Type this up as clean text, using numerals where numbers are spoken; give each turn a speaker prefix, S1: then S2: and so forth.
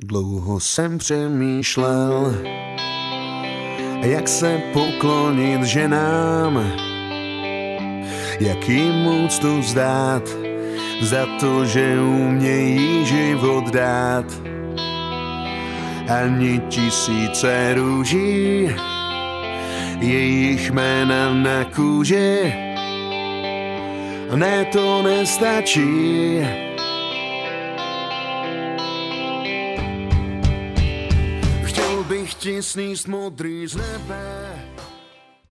S1: Dlouho jsem přemýšlel, jak se poklonit ženám, jak jim úctu vzdát za to, že umějí život dát. Ani tisíce růží, jejich jména na kůži, ne, to nestačí. Chtěl bych ti sníst modrý z nebe.